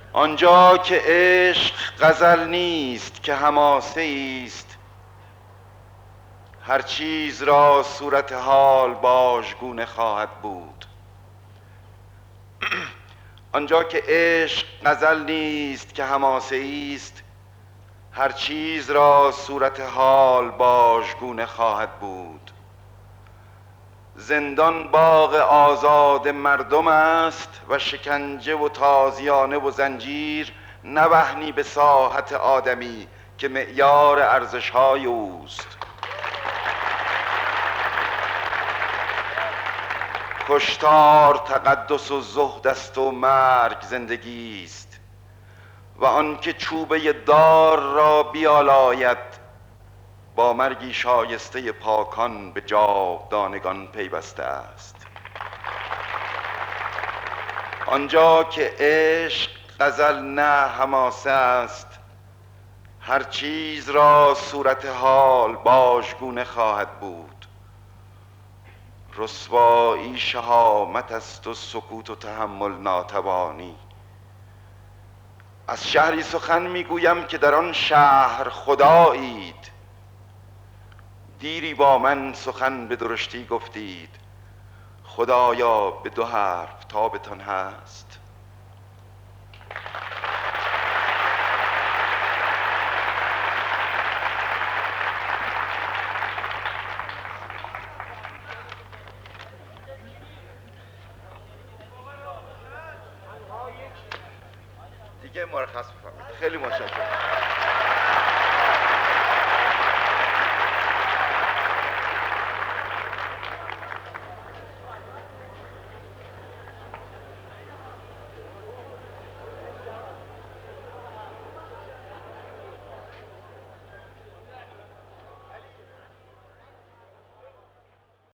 آنجا که عشق غزل نیست که حماسه است، هر چیز را صورت حال باژگونه خواهد بود. آنجا که عشق غزل نیست که حماسه است، هر چیز را صورت حال باژگونه خواهد بود. زندان باغ آزاد مردم است و شکنجه و تازیانه و زنجیر نوحنی به ساحت آدمی که معیار ارزش‌های اوست. کشتار تقدس و زهد است و مرگ زندگی است و آنکه چوبه دار را بیالاید با مرگی شایسته پاکان به جاودانگان پیوسته است. آنجا که عشق غزل نه حماسه است، هر چیز را صورت حال باژگونه خواهد بود. رسوایی شهامت است و سکوت و تحمل ناتوانی. از شهری سخن میگویم که در آن شهر خدایید. دیری با من سخن به درشتی گفتید، خدایا به دو حرف تابتان هست. دیگه مرخص بفرمایید. خیلی متشکرم.